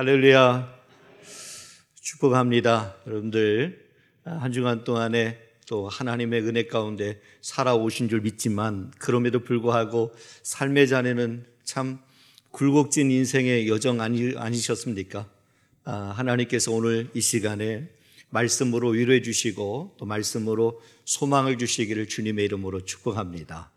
할렐루야. 축복합니다. 여러분들 한 주간 동안에 또 하나님의 은혜 가운데 살아오신 줄 믿지만 그럼에도 불구하고 삶의 잔에는 참 굴곡진 인생의 여정 아니셨습니까? 하나님께서 오늘 이 시간에 말씀으로 위로해 주시고 또 말씀으로 소망을 주시기를 주님의 이름으로 축복합니다.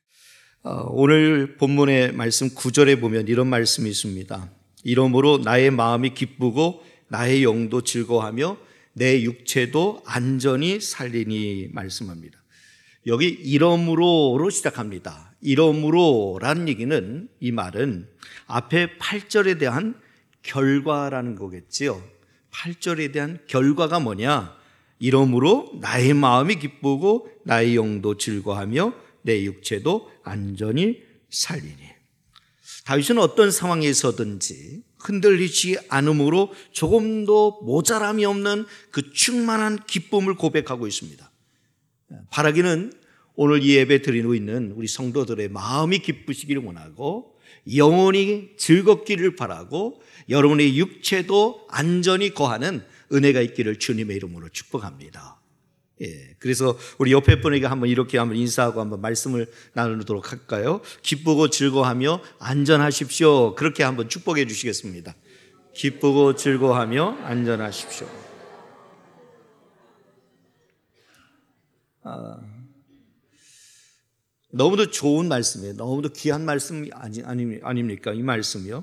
오늘 본문의 말씀 9절에 보면 이런 말씀이 있습니다. 이러므로 나의 마음이 기쁘고 나의 영도 즐거워하며 내 육체도 안전히 살리니 말씀합니다. 여기 이러므로로 시작합니다. 이러므로라는 얘기는, 이 말은 앞에 8절에 대한 결과라는 거겠지요. 8절에 대한 결과가 뭐냐? 이러므로 나의 마음이 기쁘고 나의 영도 즐거워하며 내 육체도 안전히 살리니. 다윗은 어떤 상황에서든지 흔들리지 않음으로 조금도 모자람이 없는 그 충만한 기쁨을 고백하고 있습니다. 바라기는 오늘 이 예배 드리고 있는 우리 성도들의 마음이 기쁘시기를 원하고 영혼이 즐겁기를 바라고 여러분의 육체도 안전히 거하는 은혜가 있기를 주님의 이름으로 축복합니다. 그래서 우리 옆에 분에게 한번 이렇게 한번 인사하고 한번 말씀을 나누도록 할까요? 기쁘고 즐거워하며 안전하십시오. 그렇게 한번 축복해 주시겠습니다. 기쁘고 즐거워하며 안전하십시오. 너무도 좋은 말씀이에요. 너무도 귀한 말씀 아닙니까? 이 말씀이요.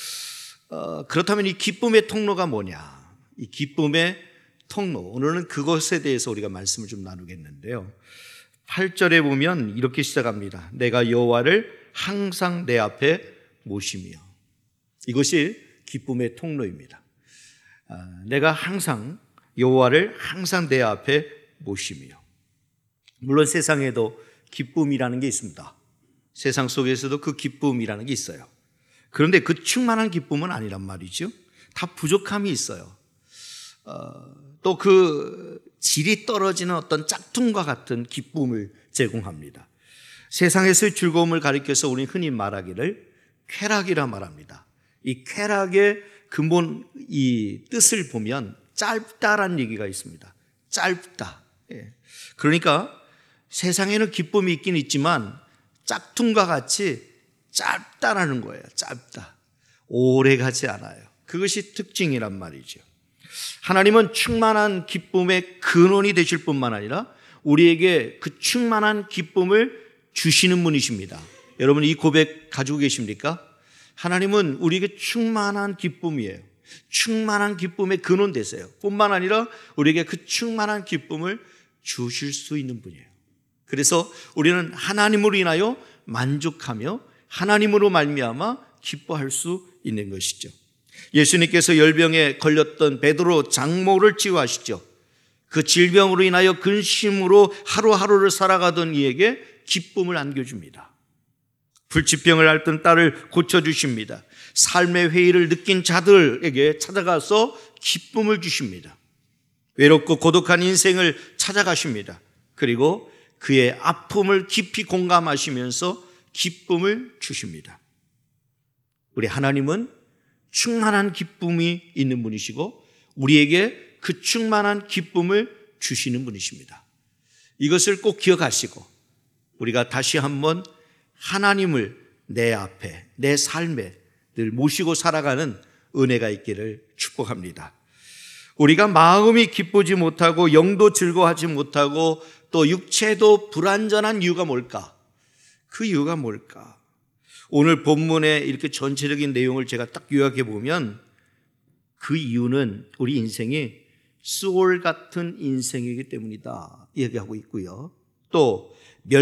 그렇다면 이 기쁨의 통로가 뭐냐? 이 기쁨의 통로, 오늘은 그것에 대해서 우리가 말씀을 좀 나누겠는데요. 8절에 보면 이렇게 시작합니다. 내가 여호와를 항상 내 앞에 모시며. 이것이 기쁨의 통로입니다. 내가 항상 여호와를 항상 내 앞에 모시며. 물론 세상에도 기쁨이라는 게 있습니다. 세상 속에서도 그 기쁨이라는 게 있어요. 그런데 그 충만한 기쁨은 아니란 말이죠. 다 부족함이 있어요. 또 그 질이 떨어지는 어떤 짝퉁과 같은 기쁨을 제공합니다. 세상에서의 즐거움을 가리켜서 우리는 흔히 말하기를 쾌락이라 말합니다. 이 쾌락의 근본 이 뜻을 보면 짧다라는 얘기가 있습니다. 짧다. 그러니까 세상에는 기쁨이 있긴 있지만 짝퉁과 같이 짧다라는 거예요. 짧다. 오래 가지 않아요. 그것이 특징이란 말이죠. 하나님은 충만한 기쁨의 근원이 되실 뿐만 아니라 우리에게 그 충만한 기쁨을 주시는 분이십니다. 여러분 이 고백 가지고 계십니까? 하나님은 우리에게 충만한 기쁨이에요. 충만한 기쁨의 근원 되세요. 뿐만 아니라 우리에게 그 충만한 기쁨을 주실 수 있는 분이에요. 그래서 우리는 하나님으로 인하여 만족하며 하나님으로 말미암아 기뻐할 수 있는 것이죠. 예수님께서 열병에 걸렸던 베드로 장모를 치유하시죠. 그 질병으로 인하여 근심으로 하루하루를 살아가던 이에게 기쁨을 안겨줍니다. 불치병을 앓던 딸을 고쳐주십니다. 삶의 회의를 느낀 자들에게 찾아가서 기쁨을 주십니다. 외롭고 고독한 인생을 찾아가십니다. 그리고 그의 아픔을 깊이 공감하시면서 기쁨을 주십니다. 우리 하나님은 충만한 기쁨이 있는 분이시고 우리에게 그 충만한 기쁨을 주시는 분이십니다. 이것을 꼭 기억하시고 우리가 다시 한번 하나님을 내 앞에, 내 삶에 늘 모시고 살아가는 은혜가 있기를 축복합니다. 우리가 마음이 기쁘지 못하고 영도 즐거워하지 못하고 또 육체도 불안전한 이유가 뭘까? 그 이유가 뭘까? 오늘 본문의 이렇게 전체적인 내용을 제가 딱 요약해 보면 그 이유는 우리 인생이 수월 같은 인생이기 때문이다 얘기하고 있고요. 또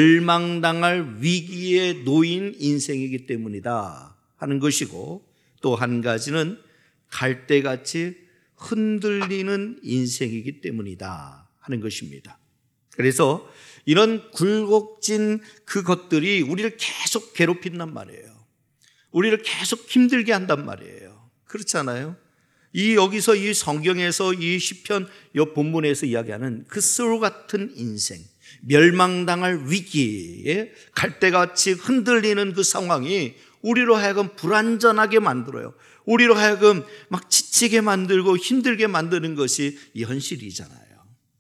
멸망당할 위기에 놓인 인생이기 때문이다 하는 것이고 또 한 가지는 갈대같이 흔들리는 인생이기 때문이다 하는 것입니다. 그래서 이런 굴곡진 그것들이 우리를 계속 괴롭힌단 말이에요. 우리를 계속 힘들게 한단 말이에요. 그렇잖아요? 여기서 이 성경에서 이 시편 이 본문에서 이야기하는 그 썰 같은 인생, 멸망당할 위기에 갈대같이 흔들리는 그 상황이 우리로 하여금 불안전하게 만들어요. 우리로 하여금 막 지치게 만들고 힘들게 만드는 것이 이 현실이잖아요.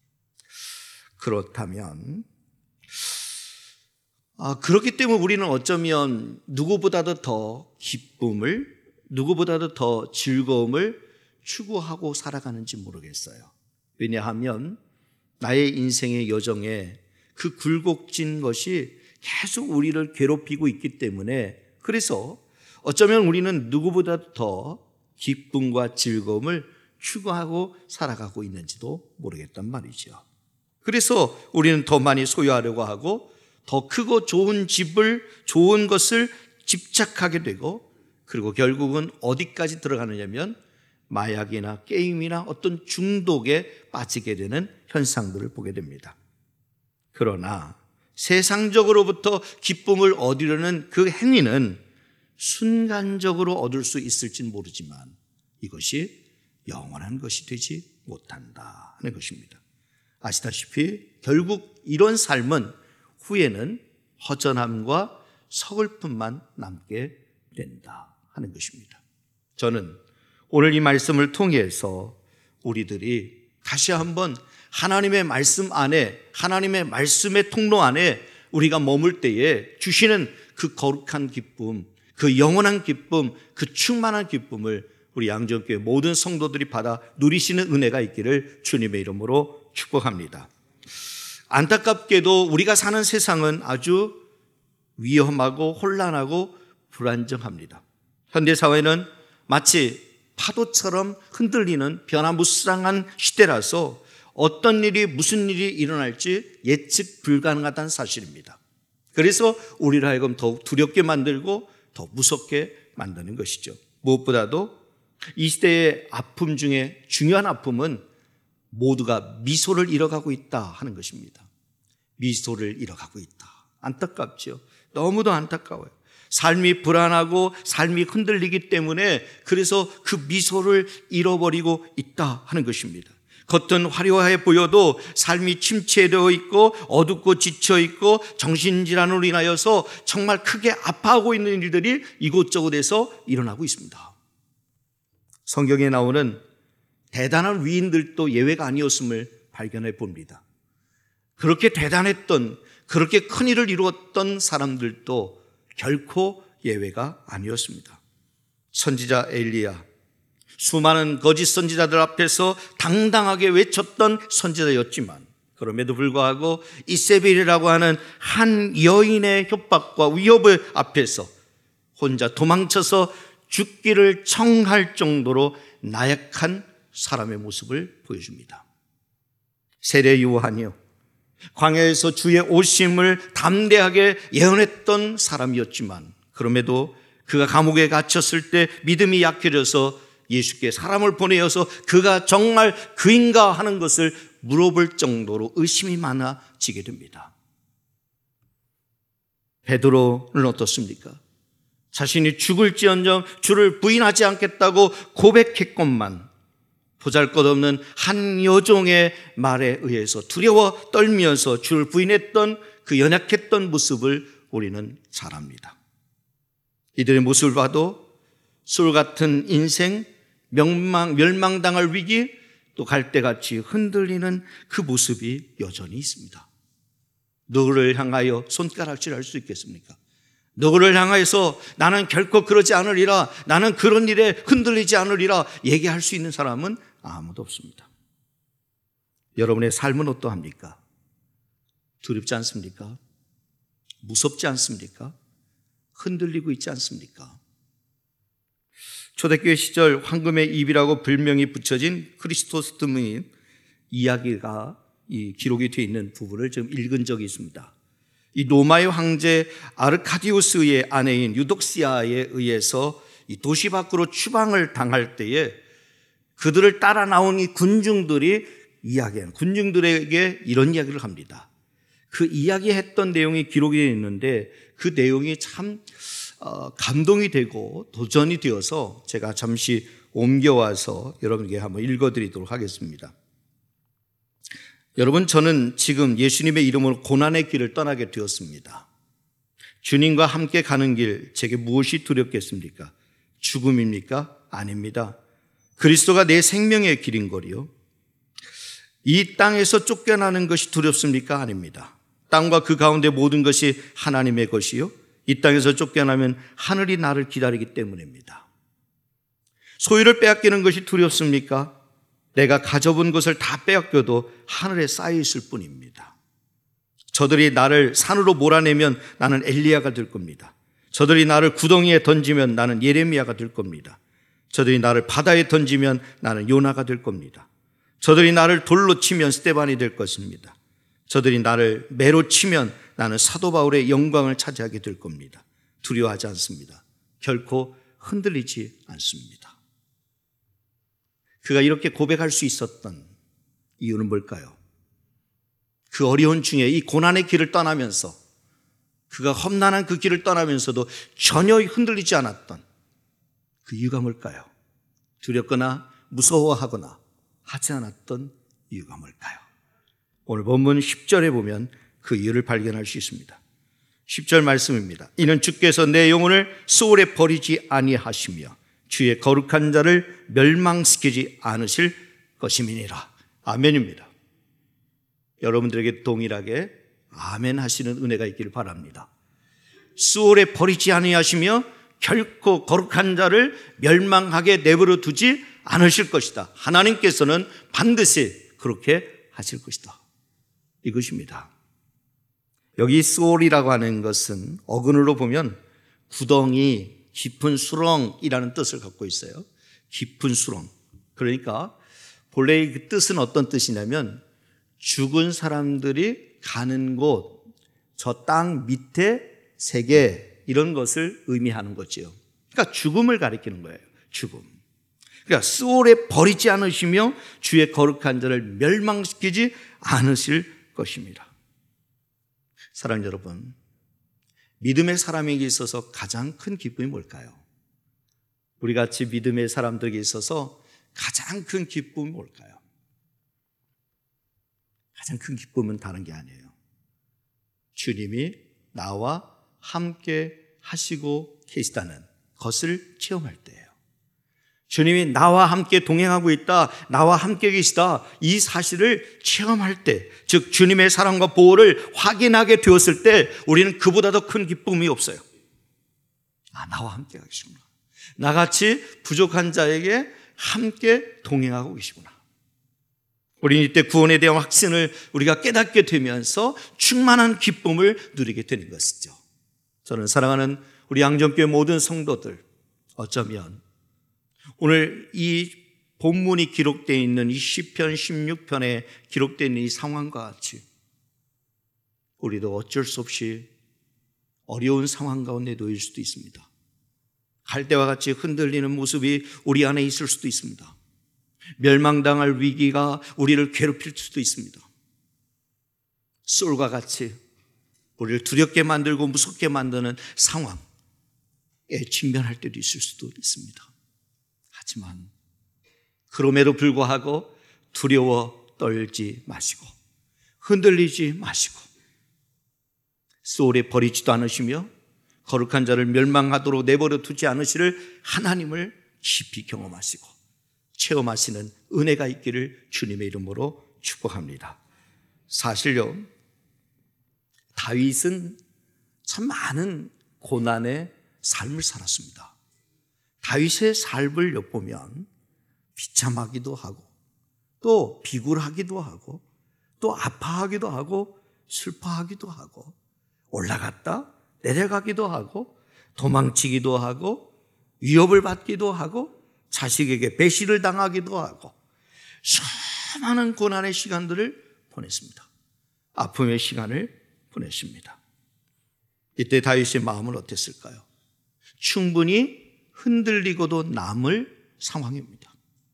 그렇다면 그렇기 때문에 우리는 어쩌면 누구보다도 더 기쁨을, 누구보다도 더 즐거움을 추구하고 살아가는지 모르겠어요. 왜냐하면 나의 인생의 여정에 그 굴곡진 것이 계속 우리를 괴롭히고 있기 때문에, 그래서 어쩌면 우리는 누구보다도 더 기쁨과 즐거움을 추구하고 살아가고 있는지도 모르겠단 말이죠. 그래서 우리는 더 많이 소유하려고 하고 더 크고 좋은 집을, 좋은 것을 집착하게 되고, 그리고 결국은 어디까지 들어가느냐면 마약이나 게임이나 어떤 중독에 빠지게 되는 현상들을 보게 됩니다. 그러나 세상적으로부터 기쁨을 얻으려는 그 행위는 순간적으로 얻을 수 있을지는 모르지만 이것이 영원한 것이 되지 못한다 하는 것입니다. 아시다시피 결국 이런 삶은 후에는 허전함과 서글픔만 남게 된다 하는 것입니다. 저는 오늘 이 말씀을 통해서 우리들이 다시 한번 하나님의 말씀 안에, 하나님의 말씀의 통로 안에 우리가 머물 때에 주시는 그 거룩한 기쁨, 그 영원한 기쁨, 그 충만한 기쁨을 우리 양정교회 모든 성도들이 받아 누리시는 은혜가 있기를 주님의 이름으로 축복합니다. 안타깝게도 우리가 사는 세상은 아주 위험하고 혼란하고 불안정합니다. 현대사회는 마치 파도처럼 흔들리는 변화무쌍한 시대라서 어떤 일이, 무슨 일이 일어날지 예측 불가능하다는 사실입니다. 그래서 우리를 하여금 더욱 두렵게 만들고 더 무섭게 만드는 것이죠. 무엇보다도 이 시대의 아픔 중에 중요한 아픔은 모두가 미소를 잃어가고 있다 하는 것입니다. 미소를 잃어가고 있다. 안타깝죠. 너무도 안타까워요. 삶이 불안하고 삶이 흔들리기 때문에 그래서 그 미소를 잃어버리고 있다 하는 것입니다. 겉은 화려해 보여도 삶이 침체되어 있고 어둡고 지쳐 있고 정신질환으로 인하여서 정말 크게 아파하고 있는 일들이 이곳저곳에서 일어나고 있습니다. 성경에 나오는 대단한 위인들도 예외가 아니었음을 발견해 봅니다. 그렇게 대단했던, 그렇게 큰 일을 이루었던 사람들도 결코 예외가 아니었습니다. 선지자 엘리야, 수많은 거짓 선지자들 앞에서 당당하게 외쳤던 선지자였지만 그럼에도 불구하고 이세벨이라고 하는 한 여인의 협박과 위협의 앞에서 혼자 도망쳐서 죽기를 청할 정도로 나약한 사람의 모습을 보여줍니다. 세례 요한이요, 광야에서 주의 오심을 담대하게 예언했던 사람이었지만 그럼에도 그가 감옥에 갇혔을 때 믿음이 약해져서 예수께 사람을 보내어서 그가 정말 그인가 하는 것을 물어볼 정도로 의심이 많아지게 됩니다. 베드로는 어떻습니까? 자신이 죽을지언정 주를 부인하지 않겠다고 고백했건만 보잘것없는 한 여종의 말에 의해서 두려워 떨면서 주를 부인했던 그 연약했던 모습을 우리는 잘 압니다. 이들의 모습을 봐도 술 같은 인생, 멸망당할 위기, 또 갈대같이 흔들리는 그 모습이 여전히 있습니다. 누구를 향하여 손가락질할 수 있겠습니까? 누구를 향해서 나는 결코 그러지 않으리라, 나는 그런 일에 흔들리지 않으리라 얘기할 수 있는 사람은 아무도 없습니다. 여러분의 삶은 어떠합니까? 두렵지 않습니까? 무섭지 않습니까? 흔들리고 있지 않습니까? 초대교회 시절 황금의 입이라고 별명이 붙여진 크리스토스토미인 이야기가 기록이 되어 있는 부분을 좀 읽은 적이 있습니다. 이 로마의 황제 아르카디우스의 아내인 유독시아에 의해서 이 도시 밖으로 추방을 당할 때에 그들을 따라 나온 이 군중들에게 이런 이야기를 합니다. 그 이야기했던 내용이 기록이 되어 있는데 그 내용이 참 감동이 되고 도전이 되어서 제가 잠시 옮겨와서 여러분에게 한번 읽어드리도록 하겠습니다. 여러분, 저는 지금 예수님의 이름으로 고난의 길을 떠나게 되었습니다. 주님과 함께 가는 길, 제게 무엇이 두렵겠습니까? 죽음입니까? 아닙니다. 그리스도가 내 생명의 길인 거리요. 이 땅에서 쫓겨나는 것이 두렵습니까? 아닙니다. 땅과 그 가운데 모든 것이 하나님의 것이요. 이 땅에서 쫓겨나면 하늘이 나를 기다리기 때문입니다. 소유를 빼앗기는 것이 두렵습니까? 내가 가져본 것을 다 빼앗겨도 하늘에 쌓여 있을 뿐입니다. 저들이 나를 산으로 몰아내면 나는 엘리야가 될 겁니다. 저들이 나를 구덩이에 던지면 나는 예레미야가 될 겁니다. 저들이 나를 바다에 던지면 나는 요나가 될 겁니다. 저들이 나를 돌로 치면 스데반이 될 것입니다. 저들이 나를 매로 치면 나는 사도 바울의 영광을 차지하게 될 겁니다. 두려워하지 않습니다. 결코 흔들리지 않습니다. 그가 이렇게 고백할 수 있었던 이유는 뭘까요? 그 어려운 중에 이 고난의 길을 떠나면서 그가 험난한 그 길을 떠나면서도 전혀 흔들리지 않았던 그 이유가 뭘까요? 두렵거나 무서워하거나 하지 않았던 이유가 뭘까요? 오늘 본문 10절에 보면 그 이유를 발견할 수 있습니다. 10절 말씀입니다. 이는 주께서 내 영혼을 소홀에 버리지 아니하시며 주의 거룩한 자를 멸망시키지 않으실 것임이니라. 아멘입니다. 여러분들에게 동일하게 아멘 하시는 은혜가 있기를 바랍니다. 수월에 버리지 아니하시며 결코 거룩한 자를 멸망하게 내버려 두지 않으실 것이다. 하나님께서는 반드시 그렇게 하실 것이다. 이것입니다. 여기 수월이라고 하는 것은 어근으로 보면 구덩이, 깊은 수렁이라는 뜻을 갖고 있어요. 깊은 수렁. 그러니까 본래 그 뜻은 어떤 뜻이냐면 죽은 사람들이 가는 곳, 저 땅 밑에 세계 이런 것을 의미하는 거지요. 그러니까 죽음을 가리키는 거예요. 죽음. 그러니까 수월에 버리지 않으시며 주의 거룩한 자를 멸망시키지 않으실 것입니다. 사랑하는 여러분, 믿음의 사람에게 있어서 가장 큰 기쁨이 뭘까요? 우리 같이 믿음의 사람들에게 있어서 가장 큰 기쁨이 뭘까요? 가장 큰 기쁨은 다른 게 아니에요. 주님이 나와 함께 하시고 계시다는 것을 체험할 때예요. 주님이 나와 함께 동행하고 있다, 나와 함께 계시다, 이 사실을 체험할 때, 즉 주님의 사랑과 보호를 확인하게 되었을 때 우리는 그보다 더 큰 기쁨이 없어요. 나와 함께 계시구나. 나같이 부족한 자에게 함께 동행하고 계시구나. 우리는 이때 구원에 대한 확신을 우리가 깨닫게 되면서 충만한 기쁨을 누리게 되는 것이죠. 저는 사랑하는 우리 양정교회 모든 성도들, 어쩌면 오늘 이 본문이 기록되어 있는 이 시편 16편에 기록되어 있는 이 상황과 같이 우리도 어쩔 수 없이 어려운 상황 가운데 놓일 수도 있습니다. 갈대와 같이 흔들리는 모습이 우리 안에 있을 수도 있습니다. 멸망당할 위기가 우리를 괴롭힐 수도 있습니다. 솔과 같이 우리를 두렵게 만들고 무섭게 만드는 상황에 직면할 때도 있을 수도 있습니다. 하지만 그럼에도 불구하고 두려워 떨지 마시고 흔들리지 마시고 소홀에 버리지도 않으시며 거룩한 자를 멸망하도록 내버려 두지 않으시를 하나님을 깊이 경험하시고 체험하시는 은혜가 있기를 주님의 이름으로 축복합니다. 사실요, 다윗은 참 많은 고난의 삶을 살았습니다. 다윗의 삶을 엿보면 비참하기도 하고 또 비굴하기도 하고 또 아파하기도 하고 슬퍼하기도 하고 올라갔다 내려가기도 하고 도망치기도 하고 위협을 받기도 하고 자식에게 배신을 당하기도 하고 수많은 고난의 시간들을 보냈습니다. 아픔의 시간을 보냈습니다. 이때 다윗의 마음은 어땠을까요? 충분히 흔들리고도 남을 상황입니다.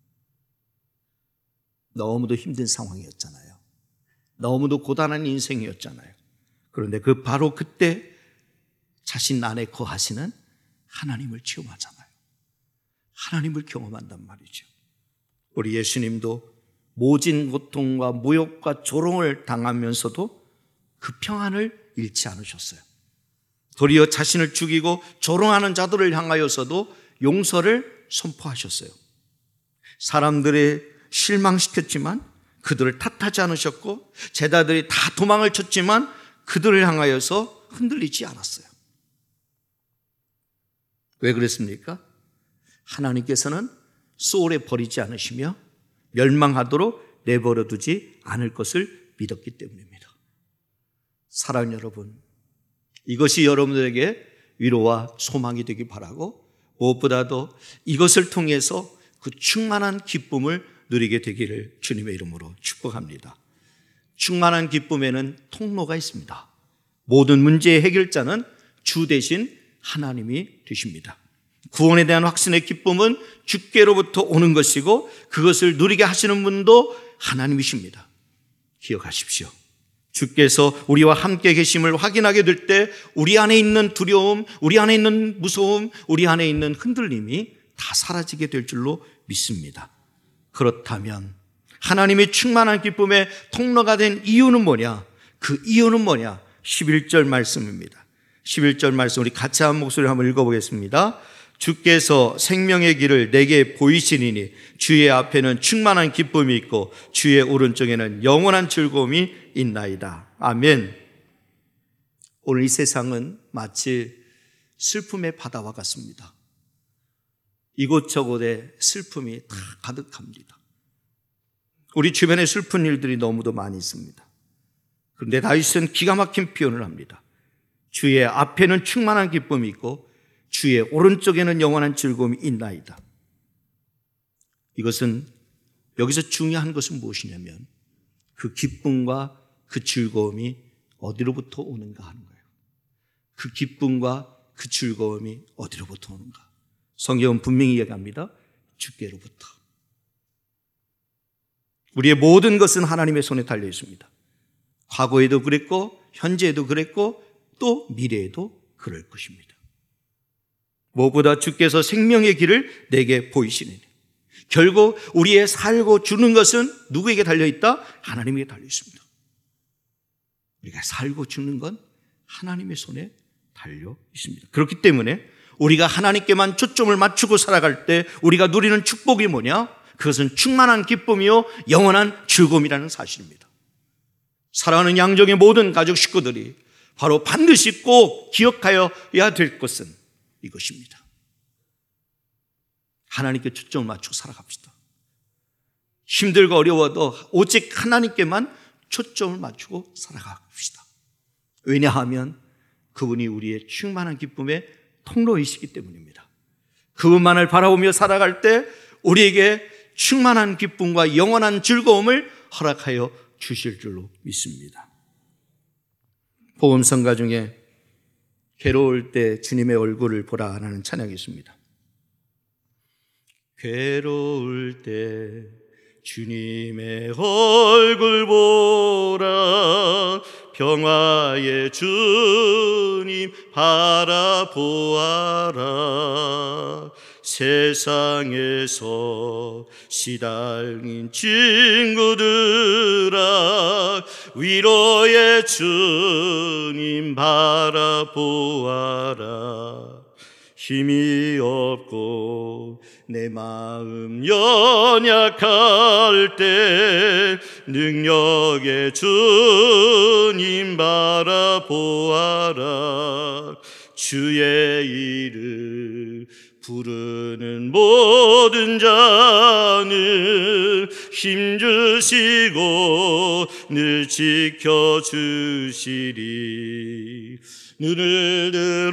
너무도 힘든 상황이었잖아요. 너무도 고단한 인생이었잖아요. 그런데 바로 그때 자신 안에 거하시는 하나님을 체험하잖아요. 하나님을 경험한단 말이죠. 우리 예수님도 모진 고통과 모욕과 조롱을 당하면서도 그 평안을 잃지 않으셨어요. 도리어 자신을 죽이고 조롱하는 자들을 향하여서도 용서를 선포하셨어요. 사람들이 실망시켰지만 그들을 탓하지 않으셨고, 제자들이 다 도망을 쳤지만 그들을 향하여서 흔들리지 않았어요. 왜 그랬습니까? 하나님께서는 소홀히 버리지 않으시며 멸망하도록 내버려 두지 않을 것을 믿었기 때문입니다. 사랑하는 여러분, 이것이 여러분들에게 위로와 소망이 되기 바라고, 무엇보다도 이것을 통해서 그 충만한 기쁨을 누리게 되기를 주님의 이름으로 축복합니다. 충만한 기쁨에는 통로가 있습니다. 모든 문제의 해결자는 주 대신 하나님이 되십니다. 구원에 대한 확신의 기쁨은 주께로부터 오는 것이고, 그것을 누리게 하시는 분도 하나님이십니다. 기억하십시오. 주께서 우리와 함께 계심을 확인하게 될 때 우리 안에 있는 두려움, 우리 안에 있는 무서움, 우리 안에 있는 흔들림이 다 사라지게 될 줄로 믿습니다. 그렇다면 하나님의 충만한 기쁨의 통로가 된 이유는 뭐냐? 그 이유는 뭐냐? 11절 말씀입니다. 11절 말씀 우리 같이 한 목소리로 한번 읽어보겠습니다. 주께서 생명의 길을 내게 보이시니니 주의 앞에는 충만한 기쁨이 있고 주의 오른쪽에는 영원한 즐거움이 있나이다. 아멘. 오늘 이 세상은 마치 슬픔의 바다와 같습니다. 이곳저곳에 슬픔이 다 가득합니다. 우리 주변에 슬픈 일들이 너무도 많이 있습니다. 그런데 다윗은 기가 막힌 표현을 합니다. 주의 앞에는 충만한 기쁨이 있고 주의 오른쪽에는 영원한 즐거움이 있나이다. 이것은 여기서 중요한 것은 무엇이냐면 그 기쁨과 그 즐거움이 어디로부터 오는가 하는 거예요. 그 기쁨과 그 즐거움이 어디로부터 오는가. 성경은 분명히 이야기합니다. 주께로부터. 우리의 모든 것은 하나님의 손에 달려 있습니다. 과거에도 그랬고 현재에도 그랬고 또 미래에도 그럴 것입니다. 무엇보다 주께서 생명의 길을 내게 보이시니 결국 우리의 살고 주는 것은 누구에게 달려있다? 하나님에게 달려있습니다. 우리가 살고 죽는 건 하나님의 손에 달려있습니다. 그렇기 때문에 우리가 하나님께만 초점을 맞추고 살아갈 때 우리가 누리는 축복이 뭐냐? 그것은 충만한 기쁨이요 영원한 즐거움이라는 사실입니다. 사랑하는 양정의 모든 가족 식구들이 바로 반드시 꼭 기억하여야 될 것은 이것입니다. 하나님께 초점을 맞추고 살아갑시다. 힘들고 어려워도 오직 하나님께만 초점을 맞추고 살아갑시다. 왜냐하면 그분이 우리의 충만한 기쁨의 통로이시기 때문입니다. 그분만을 바라보며 살아갈 때 우리에게 충만한 기쁨과 영원한 즐거움을 허락하여 주실 줄로 믿습니다. 복음성가 중에 괴로울 때 주님의 얼굴을 보라라는 찬양이 있습니다. 괴로울 때 주님의 얼굴 보라, 평화의 주님 바라보아라. 세상에서 시달린 친구들아, 위로의 주님 바라보아라. 힘이 없고 내 마음 연약할 때 능력의 주님 바라보아라. 주의 이름 부르는 모든 자는 힘주시고 늘 지켜주시리. 눈을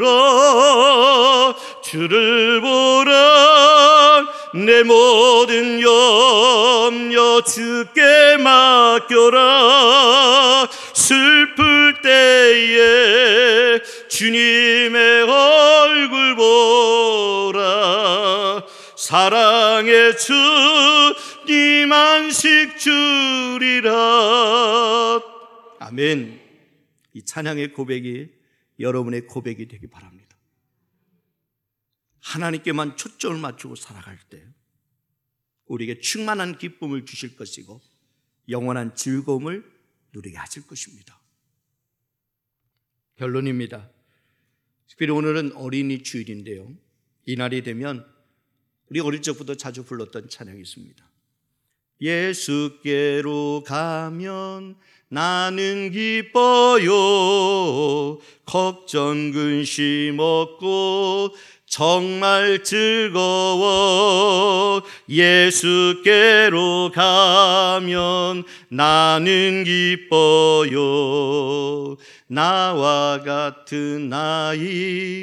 들어 주를 보라. 내 모든 염려 주께 맡겨라. 슬플 때에 주님의 얼굴 보라. 사랑의 주님 안식 주리라. 아멘. 이 찬양의 고백이 여러분의 고백이 되기 바랍니다. 하나님께만 초점을 맞추고 살아갈 때 우리에게 충만한 기쁨을 주실 것이고 영원한 즐거움을 누리게 하실 것입니다. 결론입니다. 특별히 오늘은 어린이 주일인데요, 이날이 되면 우리 어릴 적부터 자주 불렀던 찬양이 있습니다. 예수께로 가면 나는 기뻐요. 걱정 근심 없고 정말 즐거워. 예수께로 가면 나는 기뻐요. 나와 같은 아이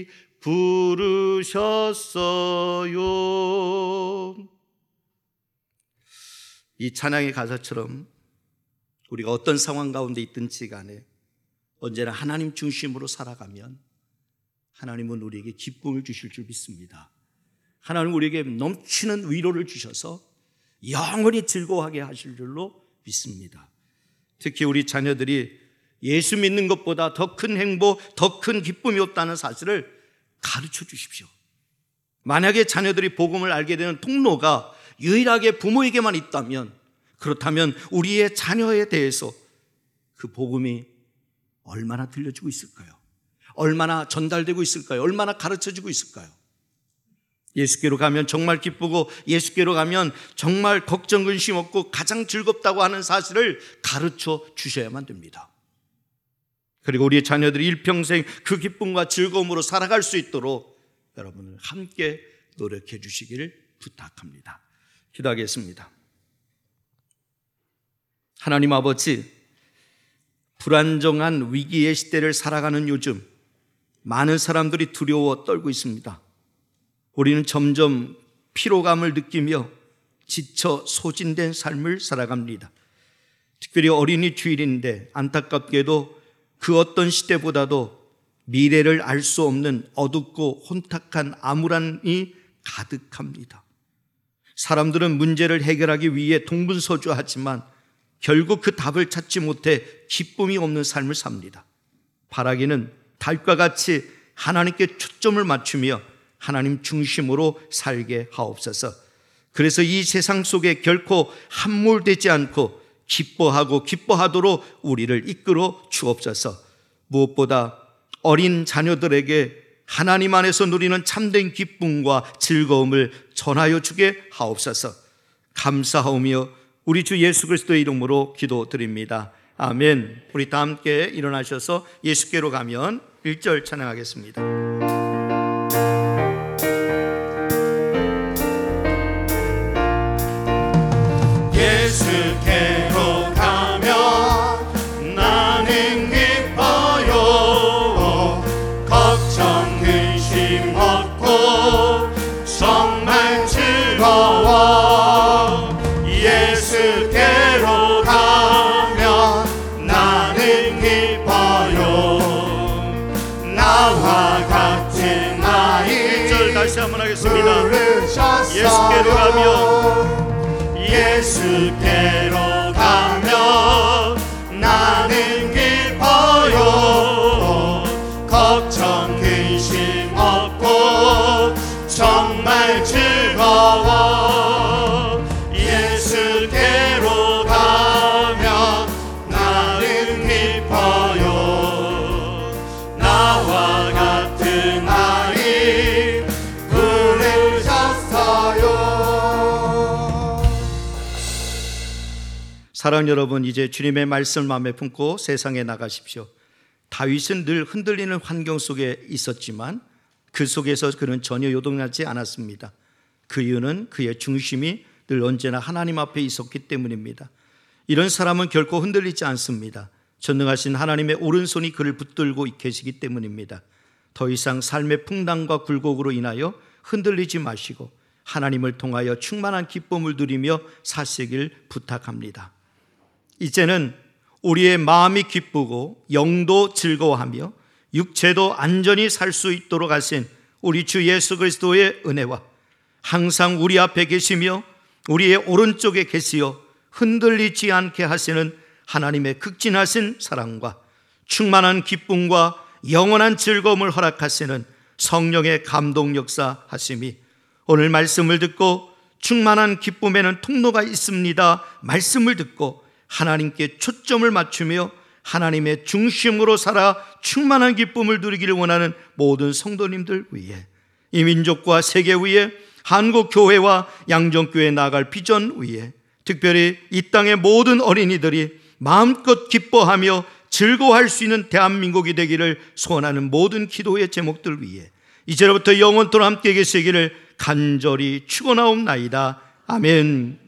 부르셨어요. 이 찬양의 가사처럼 우리가 어떤 상황 가운데 있든지 간에 언제나 하나님 중심으로 살아가면 하나님은 우리에게 기쁨을 주실 줄 믿습니다. 하나님은 우리에게 넘치는 위로를 주셔서 영원히 즐거워하게 하실 줄로 믿습니다. 특히 우리 자녀들이 예수 믿는 것보다 더 큰 행복, 더 큰 기쁨이 없다는 사실을 가르쳐 주십시오. 만약에 자녀들이 복음을 알게 되는 통로가 유일하게 부모에게만 있다면, 그렇다면 우리의 자녀에 대해서 그 복음이 얼마나 들려주고 있을까요? 얼마나 전달되고 있을까요? 얼마나 가르쳐지고 있을까요? 예수께로 가면 정말 기쁘고 예수께로 가면 정말 걱정 근심 없고 가장 즐겁다고 하는 사실을 가르쳐 주셔야만 됩니다. 그리고 우리의 자녀들이 일평생 그 기쁨과 즐거움으로 살아갈 수 있도록 여러분을 함께 노력해 주시기를 부탁합니다. 기도하겠습니다. 하나님 아버지, 불안정한 위기의 시대를 살아가는 요즘 많은 사람들이 두려워 떨고 있습니다. 우리는 점점 피로감을 느끼며 지쳐 소진된 삶을 살아갑니다. 특별히 어린이 주일인데 안타깝게도 그 어떤 시대보다도 미래를 알 수 없는 어둡고 혼탁한 암울함이 가득합니다. 사람들은 문제를 해결하기 위해 동분서주하지만 결국 그 답을 찾지 못해 기쁨이 없는 삶을 삽니다. 바라기는 달과 같이 하나님께 초점을 맞추며 하나님 중심으로 살게 하옵소서. 그래서 이 세상 속에 결코 함몰되지 않고 기뻐하고 기뻐하도록 우리를 이끌어 주옵소서. 무엇보다 어린 자녀들에게 하나님 안에서 누리는 참된 기쁨과 즐거움을 전하여 주게 하옵소서. 감사하오며 우리 주 예수 그리스도의 이름으로 기도드립니다. 아멘. 우리 다 함께 일어나셔서 예수께로 가면 1절 찬양하겠습니다. 예수께로 가면 나는 기뻐요. 걱정 근심 없고 정말 즐거워. 예수께로 가면 나는 기뻐요. 나와 같은 아이 1절 다시 한번 하겠습니다. 부르셨어요. 예수께로 가면 예수께로 가면 나는 기뻐요. 걱정 근심 없고 정말 즐거워. 예수께로 가면 나는 기뻐요. 나와 같은 아이 부르셨어요. 사랑하는 여러분, 이제 주님의 말씀을 마음에 품고 세상에 나가십시오. 다윗은 늘 흔들리는 환경 속에 있었지만 그 속에서 그는 전혀 요동하지 않았습니다. 그 이유는 그의 중심이 늘 언제나 하나님 앞에 있었기 때문입니다. 이런 사람은 결코 흔들리지 않습니다. 전능하신 하나님의 오른손이 그를 붙들고 계시기 때문입니다. 더 이상 삶의 풍랑과 굴곡으로 인하여 흔들리지 마시고 하나님을 통하여 충만한 기쁨을 누리며 사시길 부탁합니다. 이제는 우리의 마음이 기쁘고 영도 즐거워하며 육체도 안전히 살 수 있도록 하신 우리 주 예수 그리스도의 은혜와 항상 우리 앞에 계시며 우리의 오른쪽에 계시어 흔들리지 않게 하시는 하나님의 극진하신 사랑과 충만한 기쁨과 영원한 즐거움을 허락하시는 성령의 감동 역사 하심이 오늘 말씀을 듣고 충만한 기쁨에는 통로가 있습니다 말씀을 듣고 하나님께 초점을 맞추며 하나님의 중심으로 살아 충만한 기쁨을 누리기를 원하는 모든 성도님들 위해 이 민족과 세계 위에 한국 교회와 양정교회에 나아갈 비전 위에 특별히 이 땅의 모든 어린이들이 마음껏 기뻐하며 즐거워할 수 있는 대한민국이 되기를 소원하는 모든 기도의 제목들 위에 이제로부터 영원토록 함께 계시기를 간절히 축원하옵나이다. 아멘.